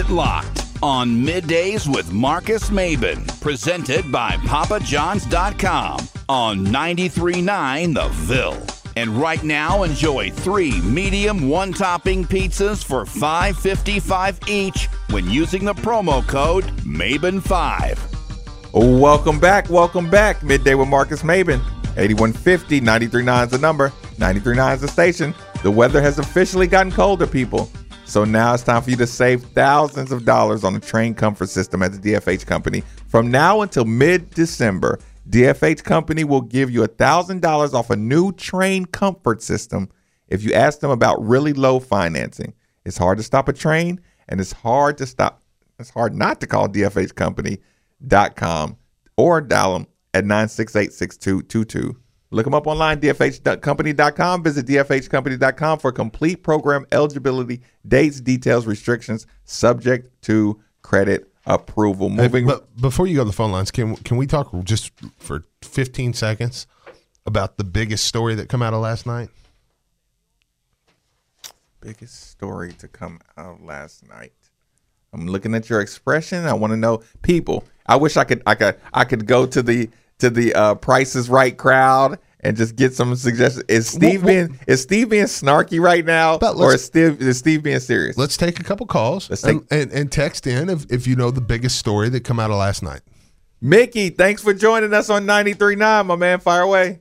it locked on Middays with Marcus Maben, presented by PapaJohns.com on 93.9 The Ville. And right now, enjoy 3 medium one-topping pizzas for $5.55 each when using the promo code MABEN5. Welcome back. Midday with Marcus Maben. 8150, 93.9 is the number. 93.9 is the station. The weather has officially gotten colder, people. So now it's time for you to save thousands of dollars on the Train Comfort System at the DFH Company. From now until mid-December, DFH Company will give you $1,000 off a new Train Comfort System if you ask them about really low financing. It's hard to stop a train, and it's hard not to call DFHcompany.com or dial them at 968-6222. Look them up online, dfhcompany.com. Visit dfhcompany.com for complete program eligibility, dates, details, restrictions, subject to credit approval. But before you go to the phone lines, can we talk just for 15 seconds about the biggest story that come out of last night? Biggest story to come out of last night. I'm looking at your expression. I want to know, people. I wish I could go to the Price is Right crowd and just get some suggestions. Is Steve being snarky right now, or is Steve being serious? Let's take a couple calls and text in if you know the biggest story that come out of last night. Mickey, thanks for joining us on 93.9, my man. Fire away.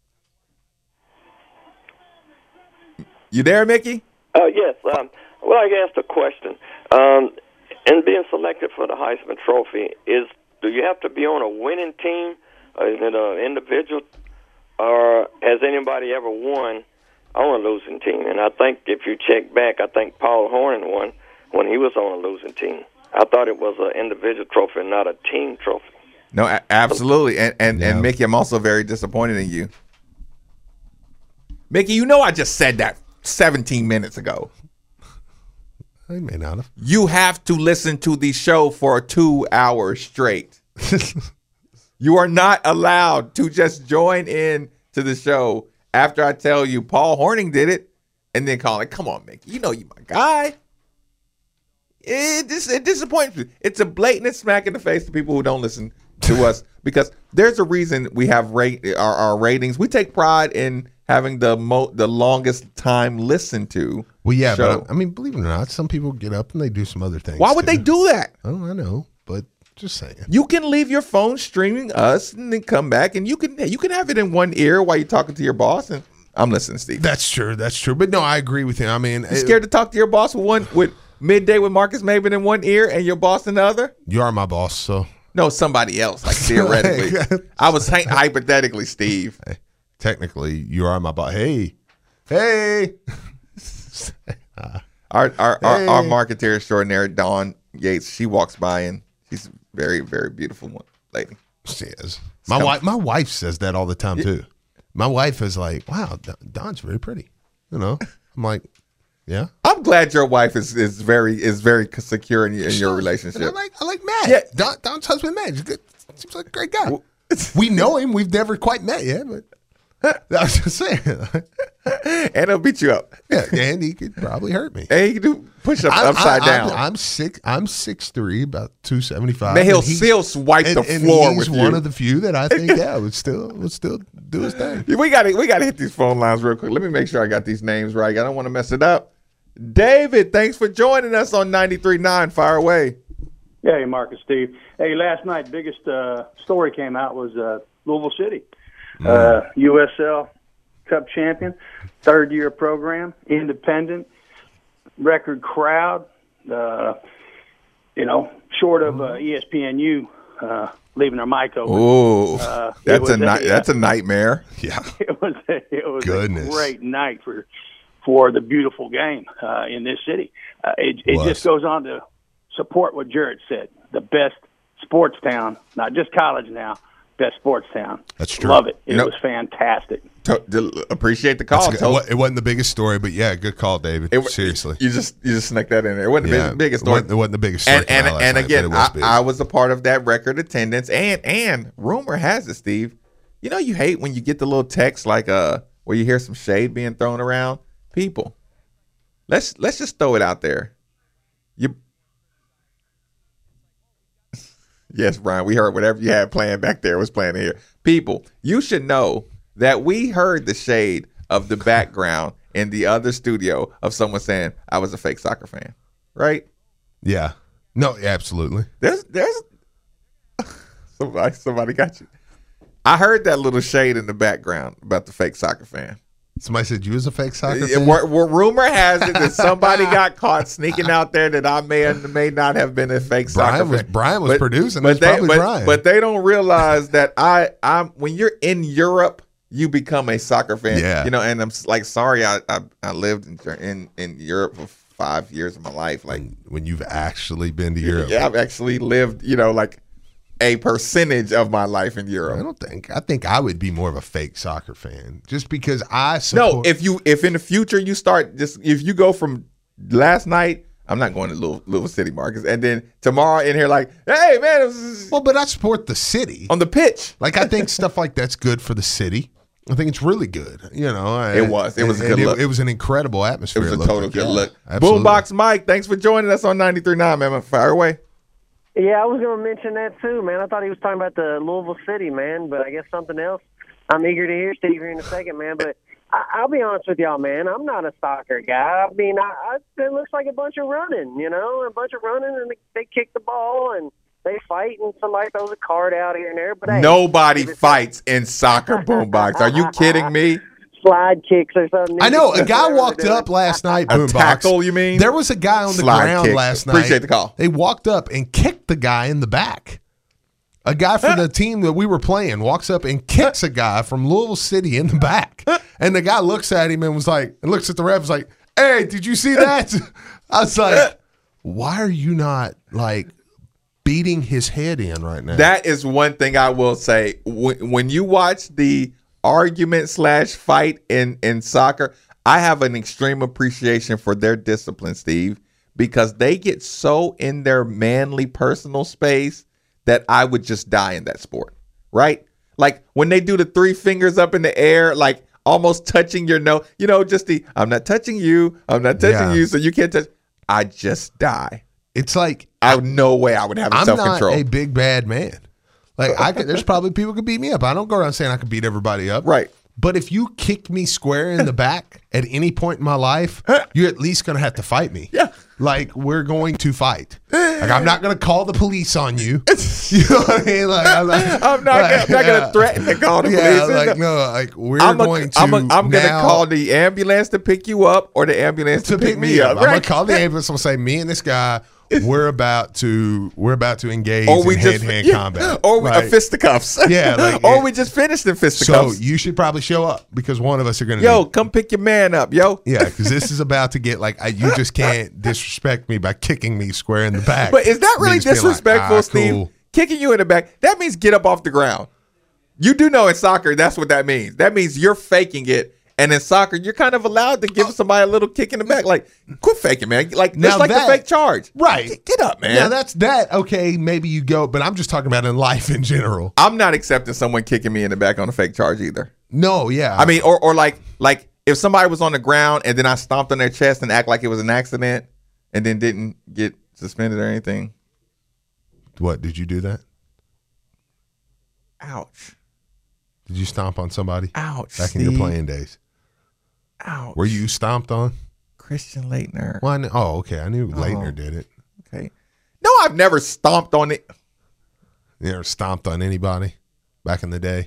You there, Mickey? Yes. Well, I asked a question. In being selected for the Heisman Trophy, do you have to be on a winning team? Is it an individual, or has anybody ever won on a losing team? And I think if you check back, I think Paul Hornung won when he was on a losing team. I thought it was an individual trophy and not a team trophy. No, absolutely. And Mickey, I'm also very disappointed in you. Mickey, you know I just said that 17 minutes ago. I may not have. You have to listen to the show for 2 hours straight. You are not allowed to just join in to the show after I tell you Paul Hornung did it and then call it. Come on, Mickey. You know you my guy. It disappoints me. It's a blatant smack in the face to people who don't listen to us, because there's a reason we have our ratings. We take pride in having the longest time listened to. Well, yeah, show. but I mean, believe it or not, some people get up and they do some other things. Why would they do that? Oh, I know, but just saying. You can leave your phone streaming us and then come back, and you can have it in one ear while you're talking to your boss. And I'm listening, Steve. That's true. But no, I agree with you. I mean, you scared to talk to your boss with Midday with Marcus Maben in one ear and your boss in the other? You are my boss, so. No, somebody else, like theoretically. I was hypothetically, Steve. Hey, technically, you are my boss. Hey. Our marketeer extraordinaire, Dawn Yates, she walks by and she's a very, very beautiful lady. She is. My wife says that all the time too. My wife is like, "Wow, Dawn's very pretty." You know, I'm like, "Yeah." I'm glad your wife is very secure in your relationship. I like Matt. Yeah. Dawn's husband Matt. He's good. Seems like a great guy. We know him. We've never quite met yet, but I was just saying. And he'll beat you up. Yeah, and he could probably hurt me. And he can do push-ups upside down. I'm 6'3", about 275. Man, he'll still swipe the floor with you. He's one of the few that I think, would still do his thing. We got to hit these phone lines real quick. Let me make sure I got these names right. I don't want to mess it up. David, thanks for joining us on 93.9. Fire away. Yeah, hey, Marcus, Steve. Hey, last night, biggest story came out was Louisville City. USL Cup champion, third-year program, independent, record crowd, short of ESPNU leaving their mic open. Oh, that's a nightmare. Yeah. It was Goodness. a great night for the beautiful game in this city. It just goes on to support what Jarrett said, the best sports town, not just college now, best sports town. That's true. Love it. It was fantastic. Appreciate the call. It wasn't the biggest story, but yeah, good call, David. Seriously, you just snuck that in there. It wasn't the biggest story. It wasn't the biggest story. And again, I was a part of that record attendance. And rumor has it, Steve, you hate when you get the little text like where you hear some shade being thrown around. People, let's just throw it out there. Yes, Brian, we heard whatever you had playing back there was playing here. People, you should know that we heard the shade of the background in the other studio of someone saying, I was a fake soccer fan, right? Yeah. No, absolutely. There's somebody got you. I heard that little shade in the background about the fake soccer fan. Somebody said you was a fake soccer fan? Rumor has it that somebody got caught sneaking out there that I may not have been a fake soccer fan. Brian was producing. But they don't realize that I'm when you're in Europe, you become a soccer fan. Yeah. You know, and I'm like, sorry, I lived in Europe for 5 years of my life. Like when you've actually been to Europe. Yeah, I've actually lived, you know, like a percentage of my life in Europe. I think I would be more of a fake soccer fan just because I support. No, if in the future you start if you go from last night, I'm not going to Louisville City, Marcus, and then tomorrow in here like, hey man, but I support the city on the pitch. Like I think stuff like that's good for the city. I think it's really good. You know, it was a good look. It was an incredible atmosphere. It was a total good look. Absolutely. Boombox Mike, thanks for joining us on 93.9, man. Fire away. Yeah, I was going to mention that too, man. I thought he was talking about the Louisville City, man, but I guess something else. I'm eager to hear Steve here in a second, man. But I'll be honest with y'all, man. I'm not a soccer guy. I mean, it looks like a bunch of running, you know, and they kick the ball and they fight, and somebody throws a card out here and there. But hey, nobody fights in soccer, Boombox. Are you kidding me? Slide kicks or something. I know. A guy walked up last night, Boombox. A tackle, you mean? There was a guy on the ground last night. Appreciate the call. They walked up and kicked the guy in the back. A guy from the team that we were playing walks up and kicks a guy from Louisville City in the back. And the guy looks at him and looks at the ref and was like, hey, did you see that? I was like, why are you not like beating his head in right now? That is one thing I will say. When you watch the argument/fight in soccer, I have an extreme appreciation for their discipline, Steve, because they get so in their manly personal space that I would just die in that sport, right? Like when they do the 3 fingers up in the air, like almost touching your nose, you know, just I'm not touching you, so you can't touch. I just die. It's like no way I would have self-control. I'm not a big bad man. Like there's probably people who could beat me up. I don't go around saying I could beat everybody up. Right. But if you kicked me square in the back at any point in my life, you're at least going to have to fight me. Yeah. Like, we're going to fight. Like, I'm not going to call the police on you. You know what I mean? Like, I'm not going to threaten to call the police. I'm going to call the ambulance to pick you up or the ambulance to pick me up. I'm going to call the ambulance and say, me and this guy, we're about to engage in hand-to-hand combat. Or fisticuffs. Yeah. Or we just finished in fisticuffs. So you should probably show up because one of us are going to come pick your man up, yo. Yeah, because this is about to get you just can't disrespect me by kicking me square in the back. But is that really disrespectful, Steve? Cool. Kicking you in the back, that means get up off the ground. You do know in soccer that's what that means. That means you're faking it. And in soccer, you're kind of allowed to give somebody a little kick in the back. Like, quit faking, man. Like, it's like the fake charge. Right. Get up, man. Now, that's that. Okay, maybe you go. But I'm just talking about in life in general. I'm not accepting someone kicking me in the back on a fake charge either. No, yeah. I mean, or like if somebody was on the ground and then I stomped on their chest and act like it was an accident and then didn't get suspended or anything. What, did you do that? Ouch. Did you stomp on somebody? Ouch. Back in your playing days. Ouch. Were you stomped on? Christian Laettner. Well, okay. I knew Laettner did it. Okay. No, I've never stomped on it. You never stomped on anybody back in the day?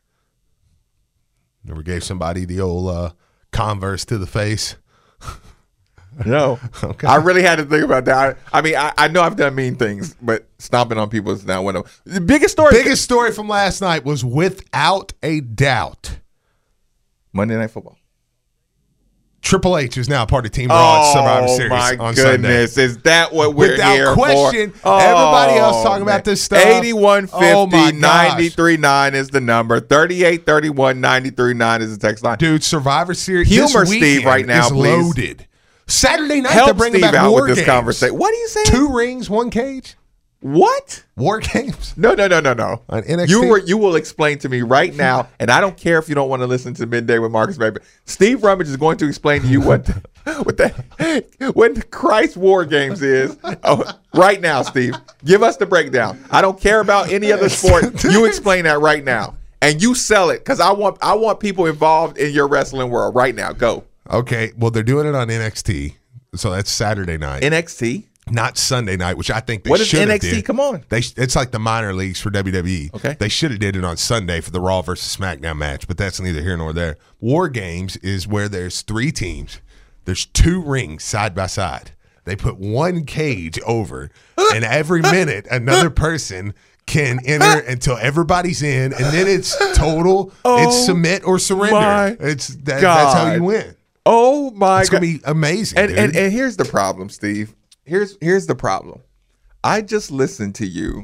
Never gave somebody the old Converse to the face? No. Okay. I really had to think about that. I mean, I know I've done mean things, but stomping on people is not one of them. The biggest story from last night was without a doubt Monday Night Football. Triple H is now part of Team Raw's Survivor Series on Sunday. Oh, my goodness. Is that what we're here for? Without question. Everybody else talking about this stuff. 8150 93.9 is the number. 3831 93.9 is the text line. Dude, Survivor Series Humor Steve right now, is please. Loaded. Saturday night, Help they're bringing Steve back out War with this Games. conversation. What are you saying? 2 rings, 1 cage. What? War Games? No. On NXT? You will explain to me right now, and I don't care if you don't want to listen to Midday with Marcus Maven. Steve Rummage is going to explain to you what the Christ War Games is. Oh, right now, Steve. Give us the breakdown. I don't care about any other sport. You explain that right now. And you sell it, because I want people involved in your wrestling world right now. Go. Okay, well, they're doing it on NXT, so that's Saturday night. NXT? Not Sunday night, which I think they What is should have NXT? did. Come on. It's like the minor leagues for WWE. Okay. They should have did it on Sunday for the Raw versus SmackDown match, but that's neither here nor there. War Games is where there's 3 teams. There's 2 rings side by side. They put 1 cage over, and every minute another person can enter until everybody's in, and then it's total. It's submit or surrender. That's how you win. Oh my! It's gonna be amazing. And here's the problem, Steve. Here's the problem. I just listened to you,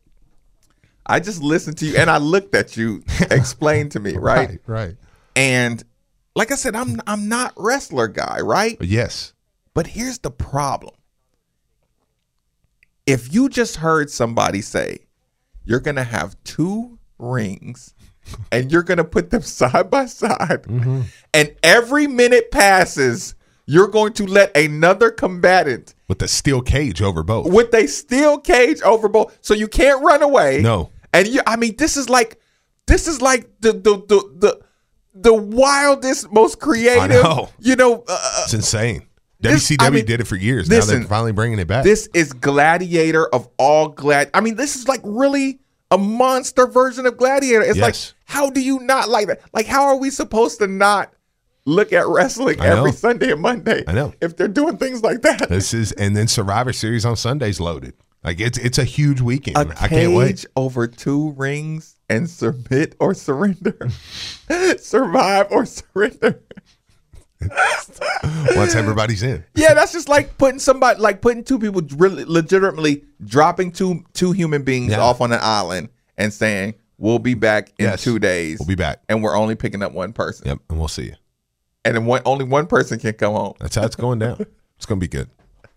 and I looked at you explain to me, right? Right. And like I said, I'm not wrestler guy, right? Yes. But here's the problem. If you just heard somebody say you're gonna have 2 rings and you're gonna put them side by side, and every minute passes, you're going to let another combatant With a steel cage over both. with a steel cage over both, so you can't run away. No. And this is like the wildest, most creative. I know. It's It's insane. this- WCW did it for years. Now listen, they're finally bringing it back. This is Gladiator of all this is like really a monster version of Gladiator. It's like, Yes. how do you not like that? Like, how are we supposed to not look at wrestling I know. every Sunday and Monday? I know. If they're doing things like that. And then Survivor Series on Sunday's loaded. Like it's a huge weekend. A I can't wait. cage over 2 rings and submit or surrender. Survive or surrender. Once everybody's in. Yeah, that's just like putting 2 people really legitimately dropping two human beings off on an island and saying, we'll be back in 2 days. We'll be back. And we're only picking up 1 person. Yep, and we'll see you. And then only 1 person can come home. That's how it's going down. It's going to be good.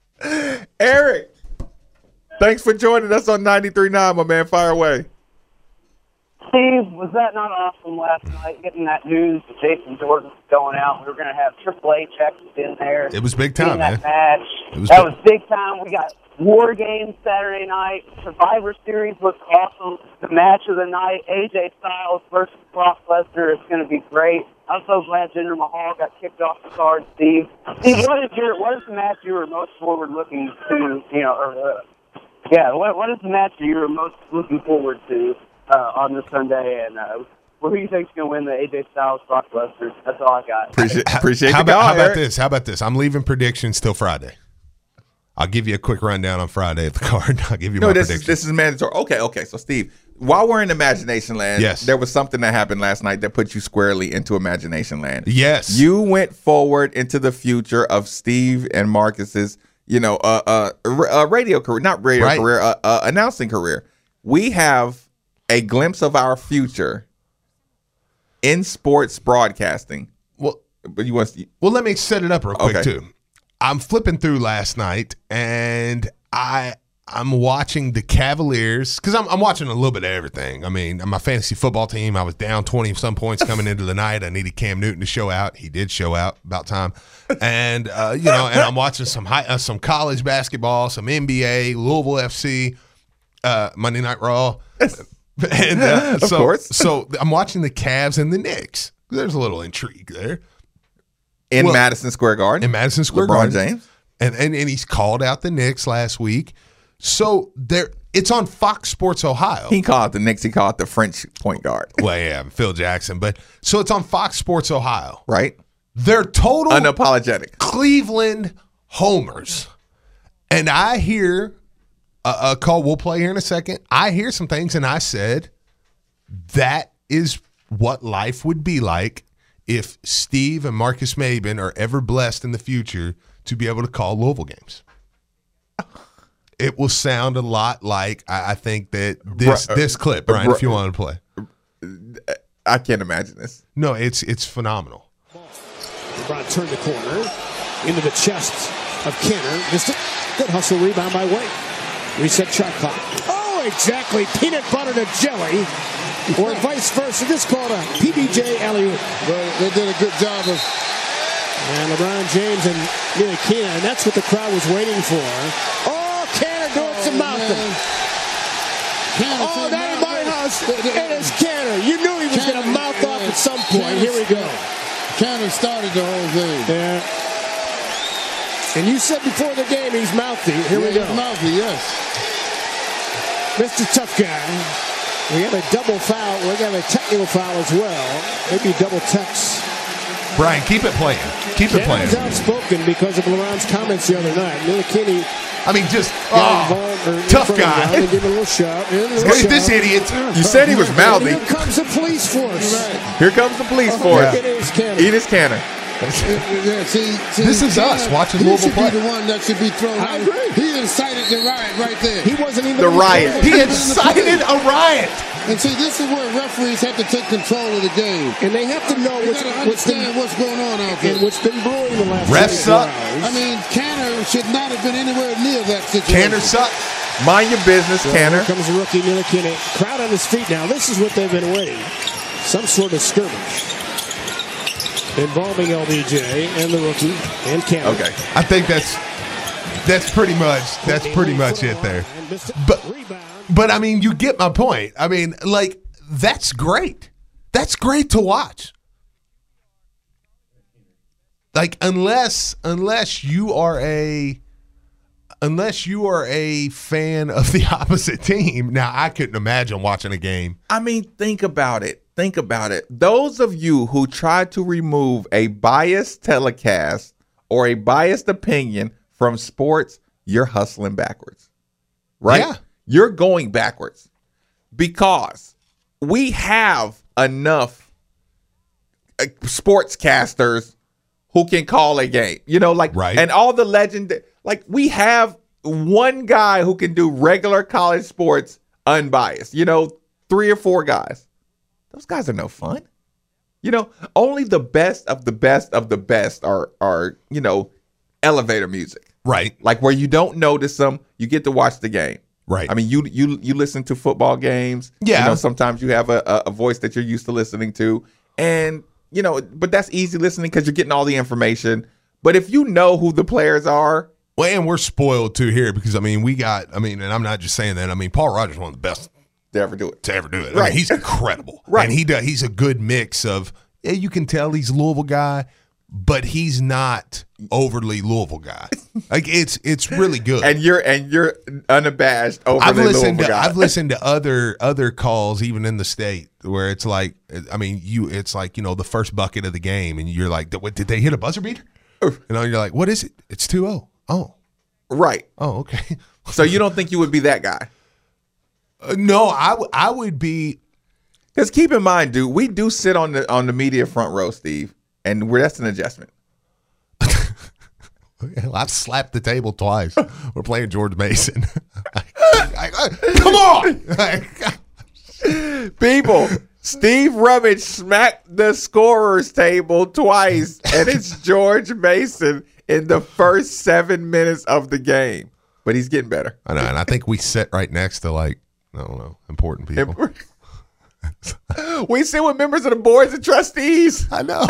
Eric, thanks for joining us on 93.9, my man. Fire away. Steve, was that not awesome last night, getting that news that Jason Jordan was going out? We were going to have Triple H in there. It was big time, that man. match. It was that big. was big time. We got War Games Saturday night. Survivor Series looked awesome. The match of the night, AJ Styles versus Brock Lesnar, is going to be great. I'm so glad Jinder Mahal got kicked off the card, Steve. Steve, what is the match you were most forward looking to? What is the match that you were most looking forward to on this Sunday? And who do you think is going to win the AJ Styles Brock Lesnar? That's all I got. Appreciate How the call, about Eric. this? How about this? I'm leaving predictions till Friday. I'll give you a quick rundown on Friday of the card. I'll give you my predictions. This is mandatory. Okay. So, Steve, while we're in Imagination Land, Yes. there was something that happened last night that put you squarely into Imagination Land. Yes. You went forward into the future of Steve and Marcus's, radio career, not radio Right. career, announcing career. We have a glimpse of our future in sports broadcasting. Well, But you want to, Well, let me set it up real quick, Okay. too. I'm flipping through last night, and I'm watching the Cavaliers, because I'm watching a little bit of everything. I mean, my fantasy football team, I was down 20-some points coming into the night. I needed Cam Newton to show out. He did show out, about time. And, and I'm watching some college basketball, some NBA, Louisville FC, Monday Night Raw. And Of course. So I'm watching the Cavs and the Knicks. There's a little intrigue there. in Well, Madison Square Garden. In Madison Square LeBron Garden. James. And he's called out the Knicks last week. So it's on Fox Sports Ohio. He called it the Knicks. He called it the French point guard. Well, yeah, Phil Jackson. But so it's on Fox Sports Ohio. Right? They're total Unapologetic. Cleveland homers. And I hear a call we'll play here in a second. I hear some things, and I said that is what life would be like if Steve and Marcus Maben are ever blessed in the future to be able to call Louisville games. It will sound a lot like I think that this clip, Brian, if you want to play. I can't imagine this. No, it's phenomenal. LeBron turned the corner into the chest of Kenner. Missed it. Good hustle rebound by Wade. Reset shot clock. Oh, exactly. Peanut butter to jelly. Or vice versa. This called a PBJ alley-oop. Well, they did a good job of. And LeBron James and Ntilikina, and that's what the crowd was waiting for. Oh, Canner doing some mouthing. Oh, down in my house, and it's Canner. You knew he was going to mouth off at some point. Here we go. Canner started the whole thing. Yeah. And you said before the game he's mouthy. Here we go. He's mouthy, yes. Mr. Tough Guy. We have a double foul. We got a technical foul as well. Maybe double text. Brian, keep it playing. Keep it playing. He's outspoken because of LeBron's comments the other night. Ntilikina I mean, just tough guy. Give him a little shot. This idiot. You said he was mouthy. Here comes the police force. Here comes the police force. Enes Kanter. Enes Kanter. See, this is us watching Louisville play. He should be the one that should be thrown out. I agree. He incited the riot right there. He wasn't even the riot. He incited a riot. And see, this is where referees have to take control of the game. And they have to know what's going on out there. And what's been brewing the last refs suck. I mean, Canner should not have been anywhere near that situation. Canner sucks. Mind your business, Canner. Here comes the rookie Ntilikina. Crowd on his feet now. This is what they've been waiting. Some sort of skirmish involving LBJ and the rookie and Canner. Okay. I think that's pretty much it there. But I mean, you get my point. I mean, like, that's great. That's great to watch. Like, unless you are a fan of the opposite team. Now, I couldn't imagine watching a game. I mean, think about it. Think about it. Those of you who try to remove a biased telecast or a biased opinion from sports, you're hustling backwards. Right? Yeah. You're going backwards because we have enough sportscasters who can call a game, right. And all the legend, like we have one guy who can do regular college sports unbiased, 3 or 4 guys. Those guys are no fun. Only the best of the best of the best are elevator music. Right. Like where you don't notice them, you get to watch the game. Right. I mean, you listen to football games. Yeah. Sometimes you have a voice that you're used to listening to. And, but that's easy listening because you're getting all the information. But if you know who the players are. Well, and we're spoiled too here because, and I'm not just saying that. I mean, Paul Rogers is one of the best to ever do it. Right. I mean, he's incredible. Right. And he's a good mix of, you can tell he's a Louisville guy, but he's not overly Louisville guy. Like it's really good. And you're unabashed overly Louisville guy. I've listened to other calls even in the state where it's like, I mean, it's like, the first bucket of the game and you're like, did they hit a buzzer beater? You're like, what is it? It's 2-0. Oh. Right. Oh, okay. So you don't think you would be that guy? No, I would be. Because keep in mind, dude, we do sit on the media front row, Steve, and that's an adjustment. I've slapped the table twice. We're playing George Mason. Come on! People, Steve Rummage smacked the scorer's table twice, and it's George Mason in the first 7 minutes of the game. But he's getting better. I know, and I think we sit right next to, I don't know, important people. We sit with members of the boards and trustees. I know.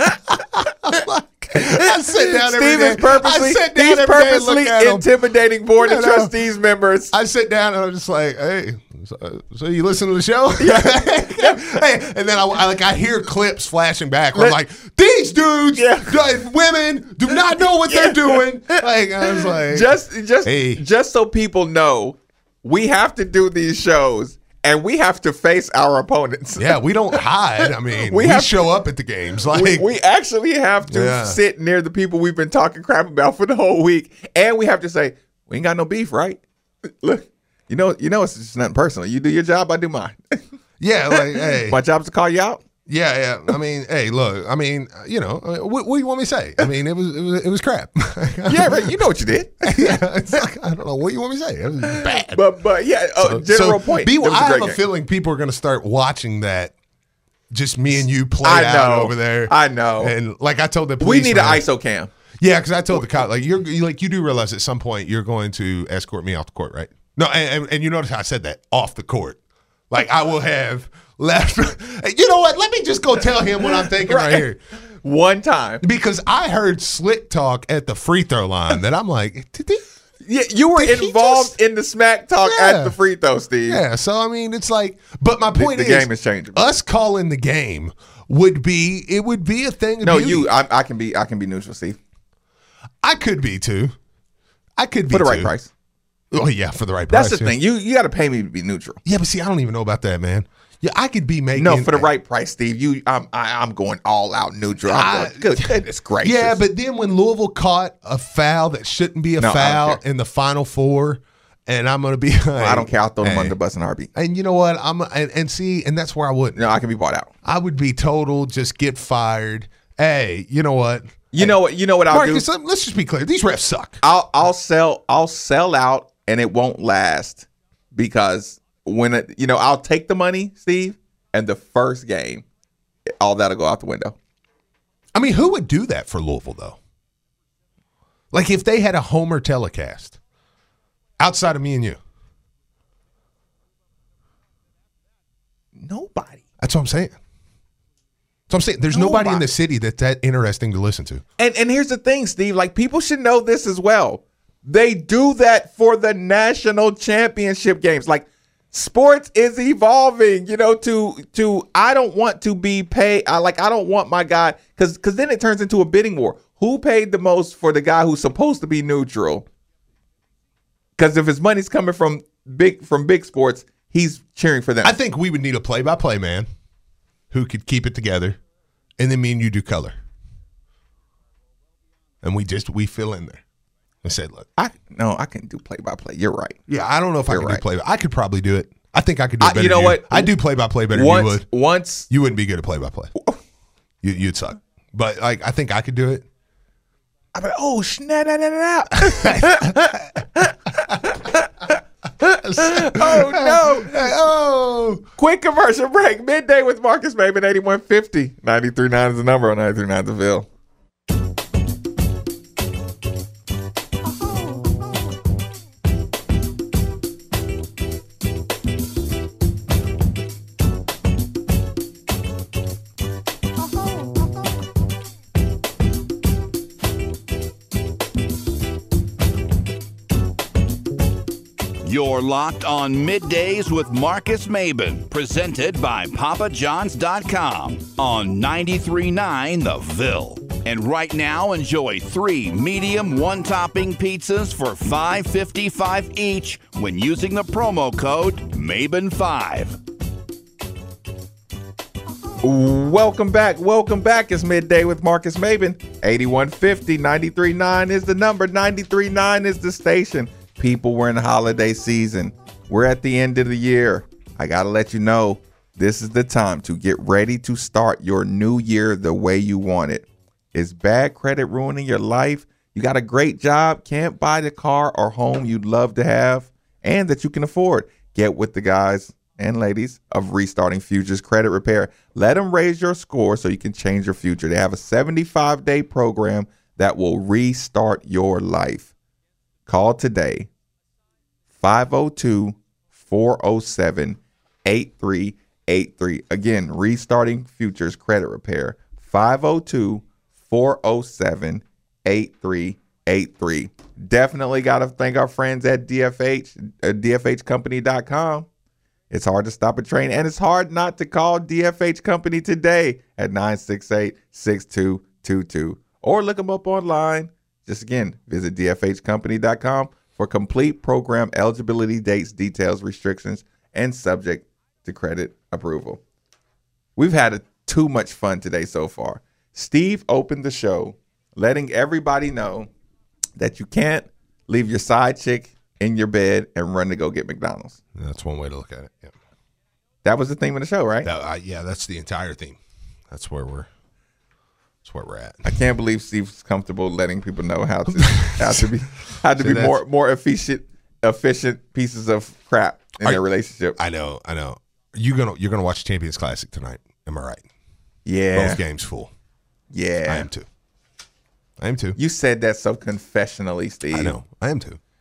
I sit down every day. He's purposely intimidating board of trustees members. I sit down and I'm just like, hey, so you listen to the show? Hey, and then I hear clips flashing back where I'm like, these dudes, women, do not know what they're doing. I was like, just so people know, we have to do these shows. And we have to face our opponents. Yeah, we don't hide. I mean, we show up at the games. We actually have to sit near the people we've been talking crap about for the whole week. And we have to say, we ain't got no beef, right? Look, it's just nothing personal. You do your job, I do mine. Yeah, hey. My job is to call you out. Yeah. I mean, hey, look. I mean, what do you want me to say? I mean, it was crap. Yeah, right. You know what you did. Yeah, it's like, I don't know. What do you want me to say? It was bad. But yeah. General point. I have a feeling people are going to start watching that. Just me and you play out over there. I know. And like I told the police, we need an ISO cam. Yeah, because I told the cop you do realize at some point you're going to escort me off the court, right? No, and you notice how I said that off the court. Like I will have left. You know what? Let me just go tell him what I'm thinking right here. One time. Because I heard slick talk at the free throw line that I'm like, Yeah, you were involved in the smack talk at the free throw, Steve. Yeah, so I mean, it's like, but my point the is, game is changing. Us calling the game would be a thing. Of no, beauty. I can be neutral, Steve. I could be too. I could be for the too. right price. Oh yeah, for the right price. That's the thing. You got to pay me to be neutral. Yeah, but see, I don't even know about that, man. Yeah, I could be making for the right price, Steve. I'm going all out neutral. Goodness gracious. Yeah, but then when Louisville caught a foul that shouldn't be a foul in the Final Four, and I'm going to be like, I don't care. I'll throw them under the bus and RB. And you know what? And that's where I wouldn't. No, I can be bought out. I would be total just get fired. Hey, you know what? You know what I'll Marcus, do? Let's just be clear. These refs suck. I'll sell out, and it won't last because when I'll take the money, Steve, and the first game, all that'll go out the window. I mean, who would do that for Louisville though? Like if they had a Homer telecast outside of me and you. Nobody. That's what I'm saying. There's nobody in the city that's that interesting to listen to. And here's the thing, Steve. Like, people should know this as well. They do that for the national championship games. Like, sports is evolving, to I don't want to be paid. I don't want my guy, because then it turns into a bidding war. Who paid the most for the guy who's supposed to be neutral? Because if his money's coming from big sports, he's cheering for them. I think we would need a play-by-play man who could keep it together, and then me and you do color. And we fill in there. I said, look. I can do play-by-play. You're right. Yeah, I don't know if I can do play-by-play. I could probably do it. I think I could do it better you know than what? I do play-by-play better than you would. You wouldn't be good at play-by-play. You'd suck. But, I think I could do it. I'm like, oh, oh, no. Oh. Quick commercial break. Midday with Marcus Maben, 8150. 93.9 is the number on 93.9 The Ville. You're locked on Middays with Marcus Maben, presented by PapaJohns.com on 93.9 The Ville. And right now, enjoy 3 medium one-topping pizzas for $5.55 each when using the promo code MABEN5. Welcome back. It's Midday with Marcus Maben. 8150, 93.9 is the number, 93.9 is the station. People, we're in the holiday season. We're at the end of the year. I got to let you know, this is the time to get ready to start your new year the way you want it. Is bad credit ruining your life? You got a great job, can't buy the car or home you'd love to have and that you can afford. Get with the guys and ladies of Restarting Futures Credit Repair. Let them raise your score so you can change your future. They have a 75-day program that will restart your life. Call today, 502-407-8383. Again, Restarting Futures Credit Repair, 502-407-8383. Definitely got to thank our friends at DFH, DFHcompany.com. It's hard to stop a train, and it's hard not to call DFH Company today at 968-6222. Or look them up online. Just again, visit DFHcompany.com for complete program eligibility, dates, details, restrictions, and subject to credit approval. We've had too much fun today so far. Steve opened the show letting everybody know that you can't leave your side chick in your bed and run to go get McDonald's. That's one way to look at it. Yeah. That was the theme of the show, right? Yeah, that's the entire theme. That's where we're at. I can't believe Steve's comfortable letting people know how to be more efficient pieces of crap in their relationship. I know. You're gonna watch Champions Classic tonight. Am I right? Yeah. Both games full. Yeah. I am too. You said that so confessionally, Steve. I know. I am too.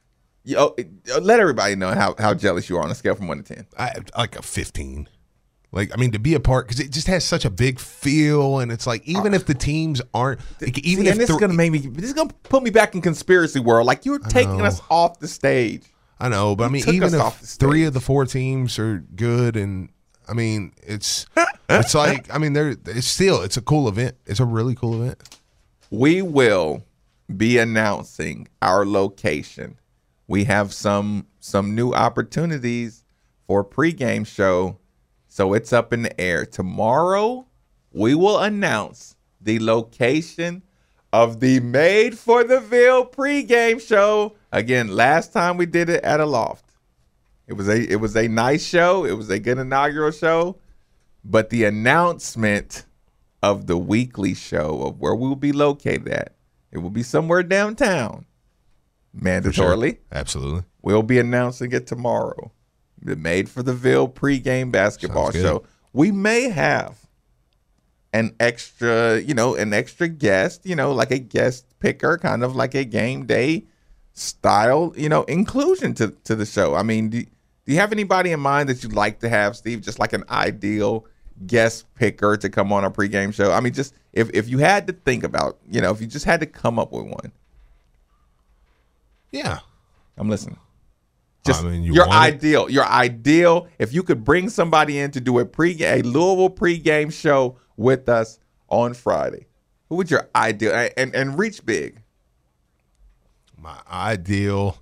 let everybody know how jealous you are on a scale from 1 to 10. Like a 15. Like, I mean, to be a part, because it just has such a big feel, and it's like, even if the teams aren't, like, even if this is gonna put me back in conspiracy world. Like, you're taking us off the stage. I know, but I mean, even if 3 of the 4 teams are good, and I mean, it's like, I mean, it's a cool event. It's a really cool event. We will be announcing our location. We have some new opportunities for a pregame show. So it's up in the air. Tomorrow, we will announce the location of the Made for the Ville pregame show. Again, last time we did it at a loft. It was a nice show. It was a good inaugural show. But the announcement of the weekly show of where we will be located at, it will be somewhere downtown. Mandatorily. Sure. Absolutely. We'll be announcing it tomorrow. The Made for the Ville pregame basketball show. We may have an extra guest, like a guest picker, kind of like a game day style, inclusion to the show. I mean, do you have anybody in mind that you'd like to have, Steve, just like an ideal guest picker to come on a pregame show? I mean, just if you had to think about, if you just had to come up with one. Yeah. I'm listening. Just your ideal. If you could bring somebody in to do a Louisville pregame show with us on Friday, who would your ideal and reach big? My ideal,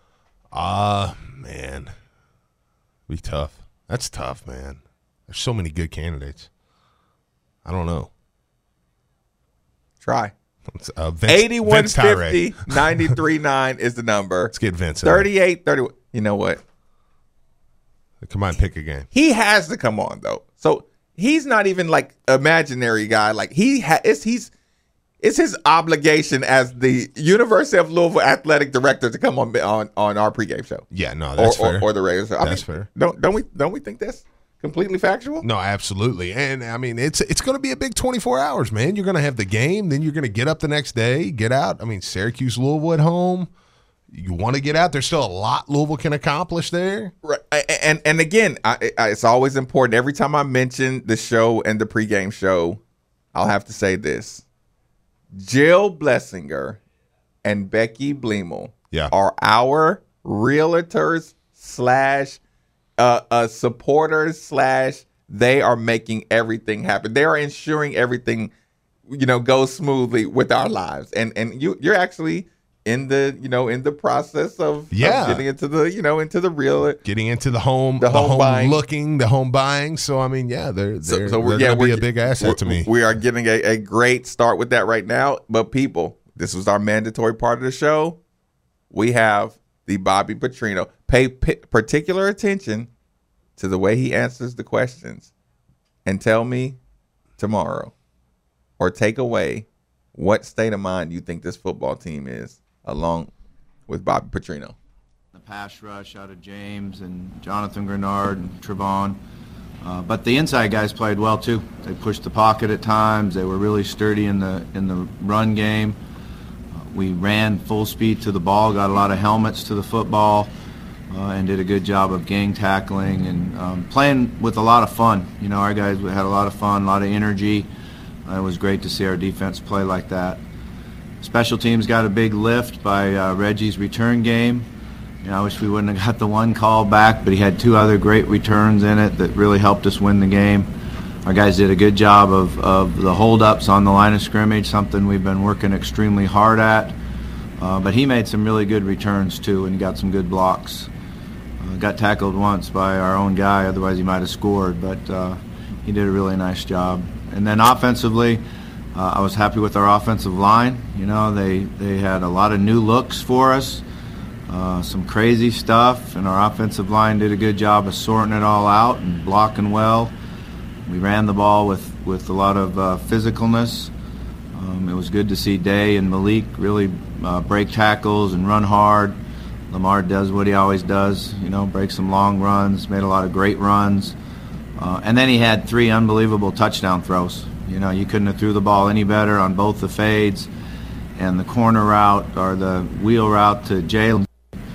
man, be tough. That's tough, man. There's so many good candidates. I don't know. Try. 8150 93.9 is the number. Let's get Vince. 3831. You know what? Come on, pick a game. He has to come on though. So he's not even like imaginary guy. Like it's his obligation as the University of Louisville athletic director to come on our pregame show. Yeah, no, that's fair. Or the regular show. That's fair. Don't we think that's completely factual? No, absolutely. And I mean, it's going to be a big 24 hours, man. You're going to have the game, then you're going to get up the next day, get out. I mean, Syracuse, Louisville at home. You want to get out. There's still a lot Louisville can accomplish there. Right. And again, it's always important. Every time I mention the show and the pregame show, I'll have to say this. Jill Blessinger and Becky Bleemel are our realtors / supporters / they are making everything happen. They are ensuring everything, goes smoothly with our lives. And you're actually in the process of getting into the real, getting into the home buying. Looking, the home buying. So I mean, they're going to be a big asset to me. We are getting a great start with that right now. But people, this was our mandatory part of the show. We have the Bobby Petrino. Pay particular attention to the way he answers the questions, and tell me tomorrow, or take away what state of mind you think this football team is, along with Bobby Petrino. The pass rush out of James and Jonathan Grenard and Trevon. But the inside guys played well too. They pushed the pocket at times. They were really sturdy in the run game. We ran full speed to the ball, got a lot of helmets to the football, and did a good job of gang tackling and playing with a lot of fun. Our guys had a lot of fun, a lot of energy. It was great to see our defense play like that. Special teams got a big lift by Reggie's return game. I wish we wouldn't have got the one call back, but he had 2 other great returns in it that really helped us win the game. Our guys did a good job of the holdups on the line of scrimmage, something we've been working extremely hard at. But he made some really good returns too, and got some good blocks. Got tackled once by our own guy, otherwise he might have scored, but he did a really nice job. And then offensively, I was happy with our offensive line. They had a lot of new looks for us, some crazy stuff, and our offensive line did a good job of sorting it all out and blocking well. We ran the ball with a lot of physicalness. It was good to see Day and Malik really break tackles and run hard. Lamar does what he always does, breaks some long runs, made a lot of great runs. And then he had 3 unbelievable touchdown throws. You couldn't have threw the ball any better on both the fades and the corner route or the wheel route to Jalen.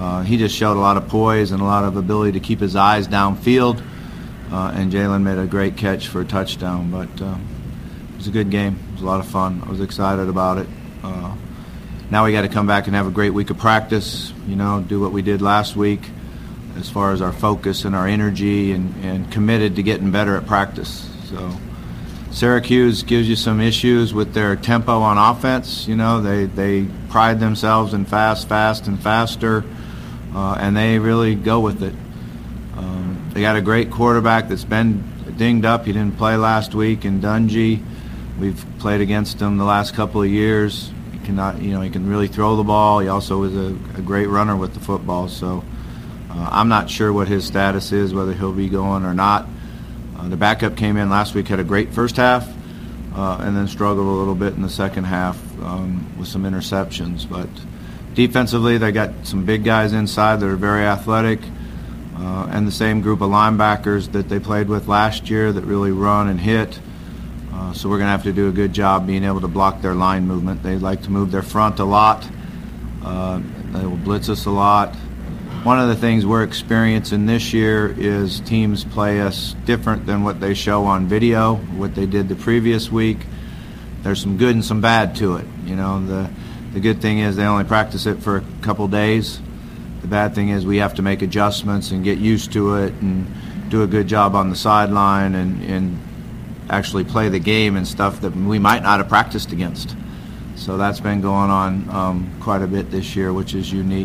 he just showed a lot of poise and a lot of ability to keep his eyes downfield. And Jalen made a great catch for a touchdown. But it was a good game. It was a lot of fun. I was excited about it. Now we got to come back and have a great week of practice, do what we did last week as far as our focus and our energy and committed to getting better at practice. So Syracuse gives you some issues with their tempo on offense. They pride themselves in fast, and faster, and they really go with it. They got a great quarterback that's been dinged up. He didn't play last week in Dungy. We've played against him the last couple of years. He can really throw the ball. He also is a great runner with the football. So I'm not sure what his status is, whether he'll be going or not. The backup came in last week, had a great first half, and then struggled a little bit in the second half with some interceptions. But defensively, they got some big guys inside that are very athletic, and the same group of linebackers that they played with last year that really run and hit. So we're going to have to do a good job being able to block their line movement. They like to move their front a lot. They will blitz us a lot. One of the things we're experiencing this year is teams play us different than what they show on video, what they did the previous week. There's some good and some bad to it. The good thing is they only practice it for a couple days. The bad thing is we have to make adjustments and get used to it and do a good job on the sideline and actually play the game and stuff that we might not have practiced against. So that's been going on quite a bit this year, which is unique.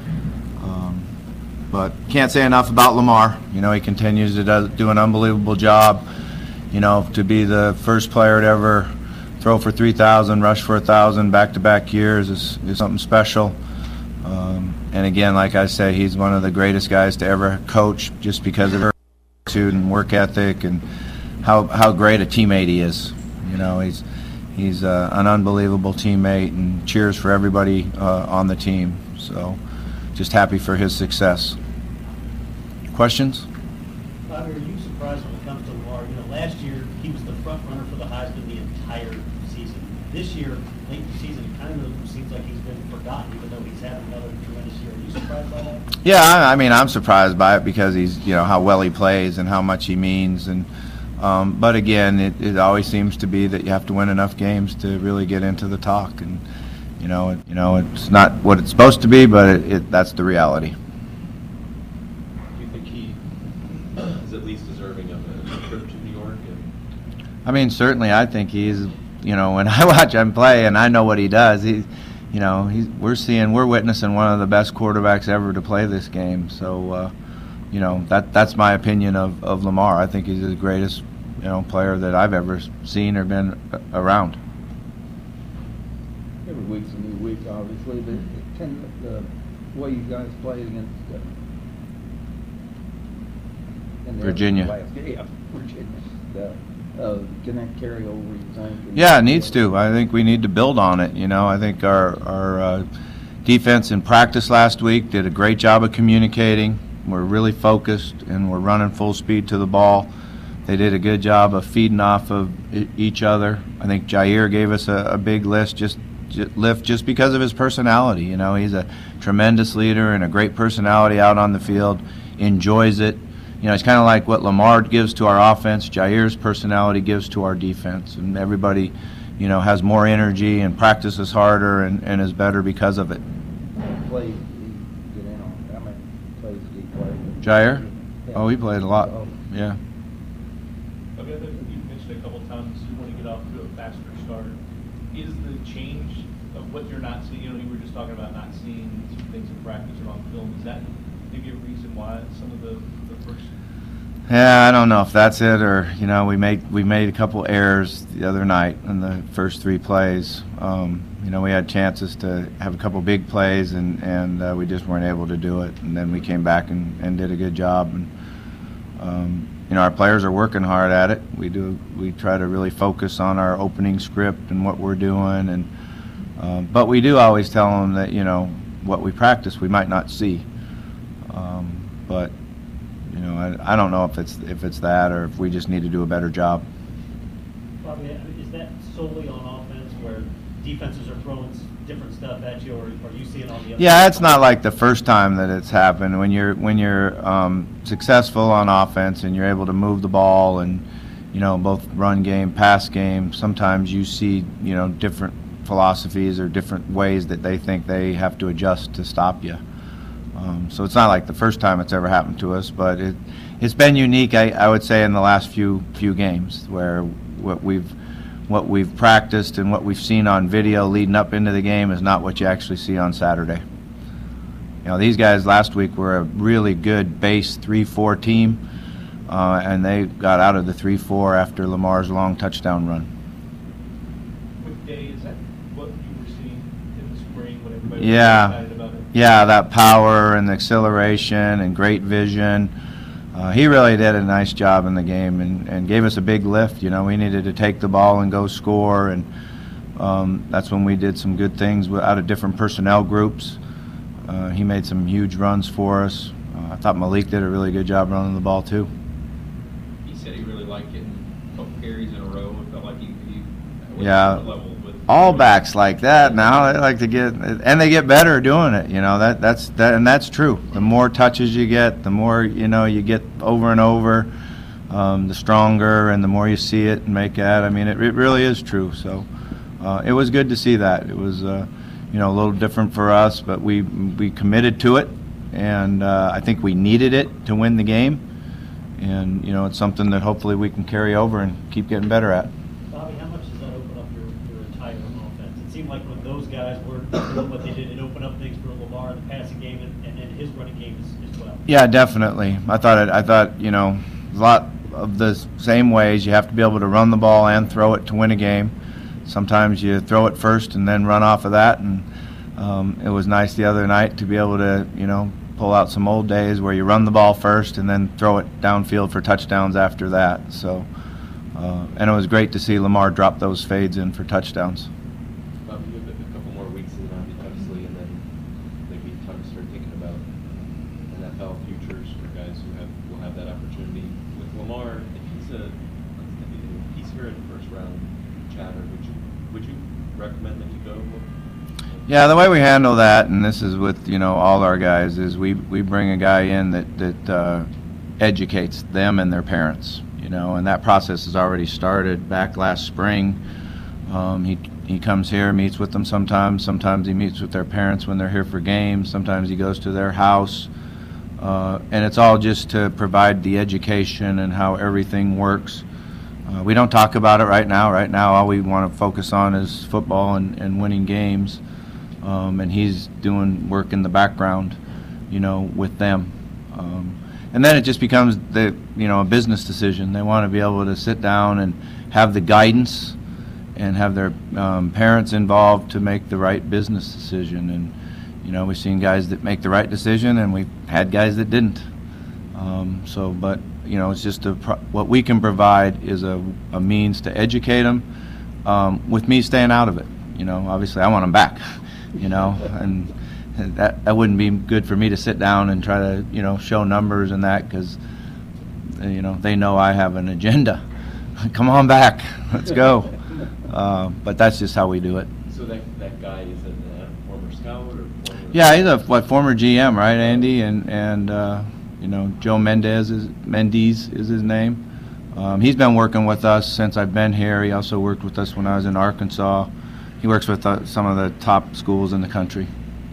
But can't say enough about Lamar. He continues to do an unbelievable job. To be the first player to ever throw for 3,000, rush for 1,000 back-to-back years is something special. And again, like I say, he's one of the greatest guys to ever coach just because of her attitude and work ethic and how great a teammate he is. He's an unbelievable teammate and cheers for everybody on the team. So just happy for his success. Questions? Bobby, are you surprised when it comes to Lamar? Last year he was the front runner for the Heisman the entire season. This year, late in the season, it kind of seems like he's been forgotten, even though he's had another tremendous year. Are you surprised by that? Yeah, I'm surprised by it because he's how well he plays and how much he means and. But again, it always seems to be that you have to win enough games to really get into the talk, and it's not what it's supposed to be, but that's the reality. Do you think he is at least deserving of a trip to New York? Certainly, I think he's. When I watch him play and I know what he does, we're witnessing one of the best quarterbacks ever to play this game. So. That's my opinion of Lamar. I think he's the greatest, player that I've ever seen or been around. Every week's a new week, obviously. The way you guys played against Virginia. Virginia. Can that carry over, you think? Yeah, it needs to. I think we need to build on it. I think our defense in practice last week did a great job of communicating. We're really focused, and we're running full speed to the ball. They did a good job of feeding off of each other. I think Jair gave us a big lift just because of his personality. He's a tremendous leader and a great personality out on the field, enjoys it. It's kind of like what Lamar gives to our offense, Jair's personality gives to our defense. And everybody, has more energy and practices harder and is better because of it. Jair? Oh, he played a lot. Yeah. Okay, you mentioned a couple times you want to get off to a faster start. Is the change of what you're not seeing, you were just talking about not seeing some things in practice or on film, is that maybe a reason why some of the first? Yeah, I don't know if that's it or, we made a couple errors the other night in the first three plays. We had chances to have a couple big plays, and we just weren't able to do it. And then we came back and did a good job. And our players are working hard at it. We try to really focus on our opening script and what we're doing. But we do always tell them that what we practice we might not see. But I don't know if it's that or if we just need to do a better job. Bobby, is that solely on offense where defenses are throwing different stuff at you, or are you seeing all the other? Yeah, it's not like the first time that it's happened. When you're successful on offense and you're able to move the ball and, both run game, pass game, sometimes you see, different philosophies or different ways that they think they have to adjust to stop you. So it's not like the first time it's ever happened to us, but it's been unique, I would say, in the last few games, where what we've practiced and what we've seen on video leading up into the game is not what you actually see on Saturday. These guys last week were a really good base 3-4 team, and they got out of the 3-4 after Lamar's long touchdown run. With Day, is that what you were seeing in the spring when everybody was excited about it? Yeah, that power and the acceleration and great vision. He really did a nice job in the game and gave us a big lift. We needed to take the ball and go score, and that's when we did some good things out of different personnel groups. He made some huge runs for us. I thought Malik did a really good job running the ball too. He said he really liked getting a couple carries in a row. It felt like he went Yeah. to a level with All backs like that now. They like to get, and they get better doing it. That's true. The more touches you get, the more you get over and over, the stronger, and the more you see it and make that. I mean, it really is true. So it was good to see that. It was a little different for us, but we committed to it, and I think we needed it to win the game. And it's something that hopefully we can carry over and keep getting better at. Bobby, how much does that open up your entire offense? It seemed like when those guys were doing what they did, it opened up things for Lamar in the passing game and then his running game as well. Yeah, definitely. I thought a lot of the same ways. You have to be able to run the ball and throw it to win a game. Sometimes you throw it first and then run off of that, and it was nice the other night to be able to pull out some old days where you run the ball first and then throw it downfield for touchdowns after that. So, and it was great to see Lamar drop those fades in for touchdowns. Bob, you have a couple more weeks in obviously, and then maybe time to start thinking about NFL futures for guys who will have that opportunity. With Lamar, if he's here in the first round chatter, would you recommend that you go? Yeah, the way we handle that, and this is with all our guys, is we bring a guy in that educates them and their parents, and that process has already started back last spring. He comes here, meets with them sometimes he meets with their parents when they're here for games, sometimes he goes to their house, and it's all just to provide the education and how everything works. We don't talk about it right now. Right now all we want to focus on is football and winning games. And he's doing work in the background, with them. And then it just becomes a business decision. They want to be able to sit down and have the guidance and have their parents involved to make the right business decision. And, we've seen guys that make the right decision, and we've had guys that didn't. But it's just what we can provide is a means to educate them, with me staying out of it. Obviously I want them back. And that wouldn't be good for me to sit down and try to, show numbers and that, because, they know I have an agenda. Come on back, let's go. But that's just how we do it. So that guy is a former scout or former? Yeah, he's a former GM, right, Andy? And Joe Mendez is his name. He's been working with us since I've been here. He also worked with us when I was in Arkansas. He works with some of the top schools in the country.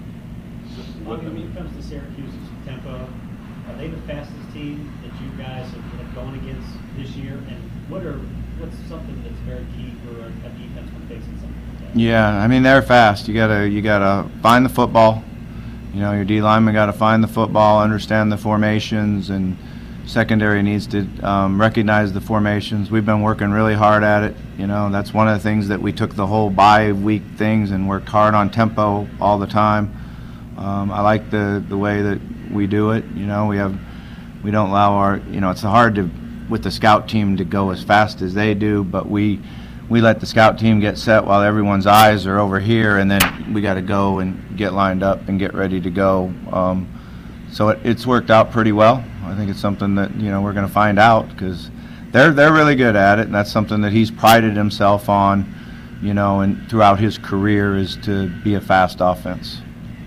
When it comes to Syracuse's tempo, are they the fastest team that you guys have gone against this year? And what's something that's very key for a defense when facing something like that? Yeah, I mean, they're fast. You gotta find the football. Your D lineman got to find the football, understand the formations, and secondary needs to recognize the formations. We've been working really hard at it. That's one of the things that we took the whole bye week things and worked hard on tempo all the time. I like the way that we do it. We don't allow our, it's hard with the scout team to go as fast as they do, but we let the scout team get set while everyone's eyes are over here, and then we got to go and get lined up and get ready to go. So it's worked out pretty well. I think it's something that we're going to find out, because they're really good at it, and that's something that he's prided himself on, you know, and throughout his career is to be a fast offense.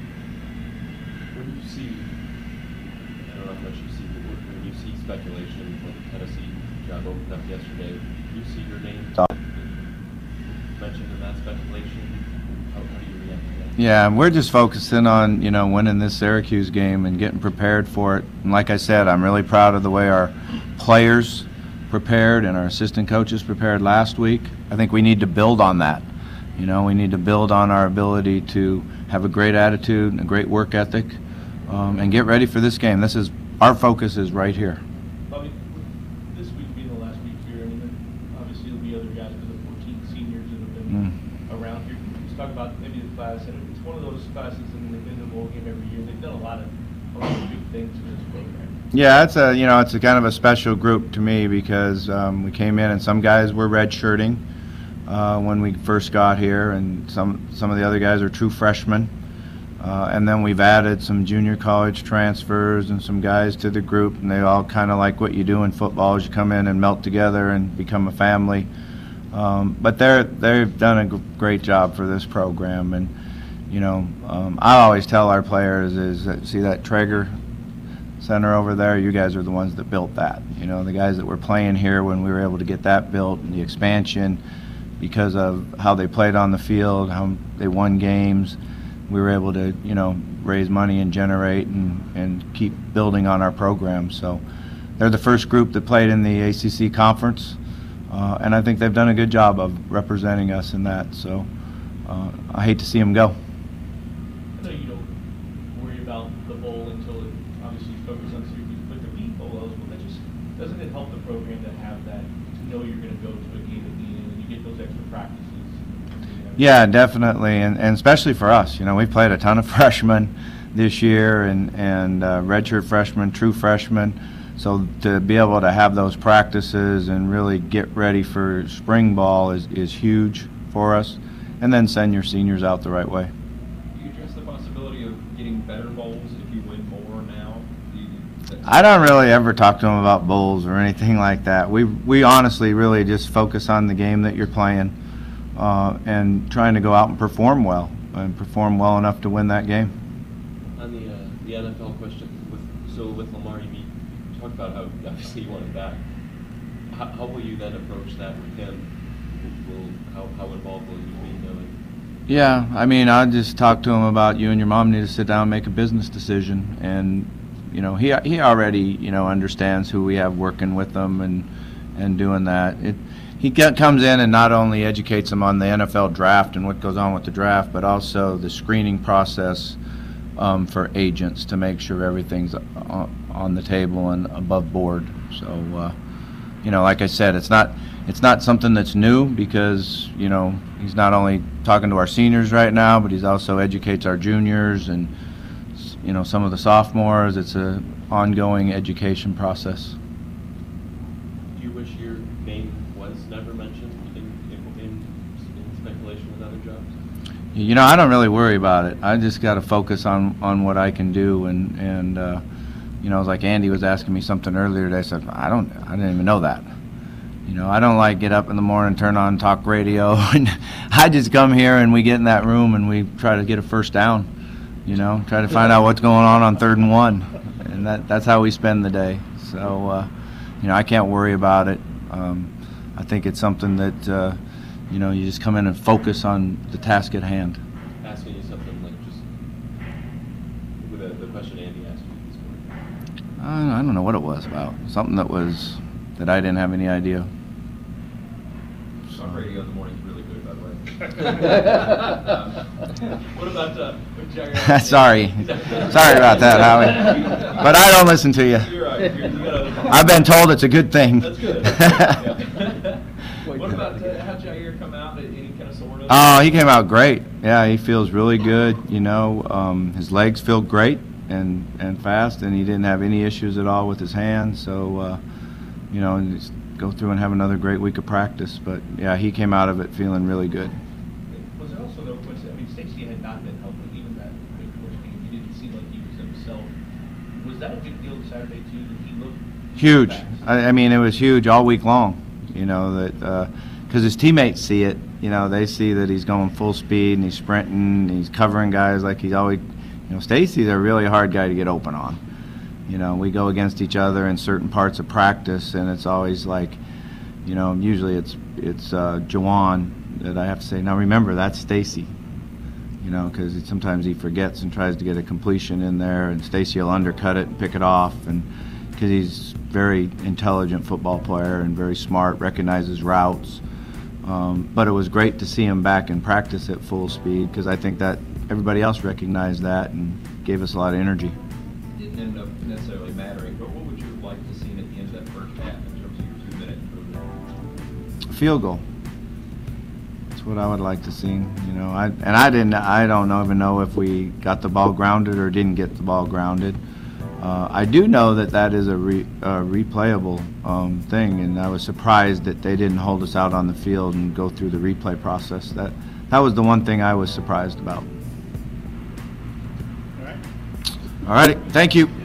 When you see, I don't know how much you see, but when you see speculation, like the Tennessee job opened up yesterday, do you see your name mentioned in that speculation? How do you react to that? Yeah, we're just focusing on, you know, winning this Syracuse game and getting prepared for it. And like I said, I'm really proud of the way our players prepared and our assistant coaches prepared last week. I think we need to build on that. You know, we need to build on our ability to have a great attitude and a great work ethic, and get ready for this game. Our focus is right here. Bobby, this week being the last week here, and then obviously there'll be other guys, the 14 seniors that have been around here. Let's talk about maybe the class. And it's one of those classes, and they've been in the bowl game every year. They've done a lot of big things in this program. Yeah, it's a kind of a special group to me because we came in and some guys were redshirting when we first got here, and some of the other guys are true freshmen. And then we've added some junior college transfers and some guys to the group, and they all kind of like what you do in football is you come in and melt together and become a family. But they've done a great job for this program, and you know, I always tell our players is that, see that Traeger Center over there, you guys are the ones that built that. You know, the guys that were playing here when we were able to get that built and the expansion because of how they played on the field, how they won games. We were able to, you know, raise money and generate and keep building on our program. So they're the first group that played in the ACC conference, and I think they've done a good job of representing us in that. So I hate to see them go. I know you don't worry about the bowl until it obviously focuses on Syracuse, but to beat bowl eligible, that just doesn't it help the program to have that, to know you're going to go to a game at the end and you get those extra practices? Yeah, definitely, and especially for us. You know, we've played a ton of freshmen this year and redshirt freshmen, true freshmen. So to be able to have those practices and really get ready for spring ball is huge for us, and then send your seniors out the right way. Do you address the possibility of getting better bowls if you win more now? I don't really ever talk to them about bowls or anything like that. We honestly really just focus on the game that you're playing. And trying to go out and perform well enough to win that game. On the NFL question, with Lamar, you talked about how obviously you want him back. How will you then approach that with him? How involved will you be knowing? Yeah, I mean, I just talk to him about you and your mom need to sit down and make a business decision, and you know he already, you know, understands who we have working with them and doing that. He comes in and not only educates them on the NFL draft and what goes on with the draft, but also the screening process for agents to make sure everything's on the table and above board. So, you know, like I said, it's not something that's new because, you know, he's not only talking to our seniors right now, but he's also educates our juniors and, you know, some of the sophomores. It's an ongoing education process. Do you wish your name was never mentioned in speculation with other jobs? You know, I don't really worry about it. I just got to focus on what I can do, and you know, it was like Andy was asking me something earlier today. I said, I didn't even know that. You know, I don't like get up in the morning, turn on talk radio, and I just come here and we get in that room and we try to get a first down. You know, try to find out what's going on 3rd and 1, and that's how we spend the day. So, you know, I can't worry about it. I think it's something that, you know, you just come in and focus on the task at hand. Asking you something like just with the question Andy asked you this morning. I don't know what it was about. Something that I didn't have any idea. Talk radio in the morning is really good, by the way. What about with Jair? Sorry about that, Howie. But I don't listen to you. You're right. I've been told it's a good thing. That's good. What about how Jair come out? Any kind of sort of? Oh, he came out great. Yeah, he feels really good. You know, his legs feel great and fast, and he didn't have any issues at all with his hands. So, you know, just go through and have another great week of practice. But yeah, he came out of it feeling really good. Was there also no question? I mean, Stacey had not been healthy even that big first game. He didn't seem like he was himself. Was that a big deal Saturday too? That he looked huge. I mean, it was huge all week long. You know that because his teammates see it, they see that he's going full speed and he's sprinting and he's covering guys like he's always, Stacy's a really hard guy to get open on. We go against each other in certain parts of practice, and it's always like, usually it's Jawan that I have to say, now remember, that's Stacy. Because sometimes he forgets and tries to get a completion in there, and Stacy will undercut it and pick it off, and because he's very intelligent football player and very smart, recognizes routes. But it was great to see him back in practice at full speed, because I think that everybody else recognized that and gave us a lot of energy. Didn't end up necessarily mattering, but what would you have liked to see at the end of that first half in terms of your 2-minute improvement? Field goal. That's what I would like to see. I don't even know if we got the ball grounded or didn't get the ball grounded. I do know that is a replayable thing, and I was surprised that they didn't hold us out on the field and go through the replay process. That was the one thing I was surprised about. All righty, thank you.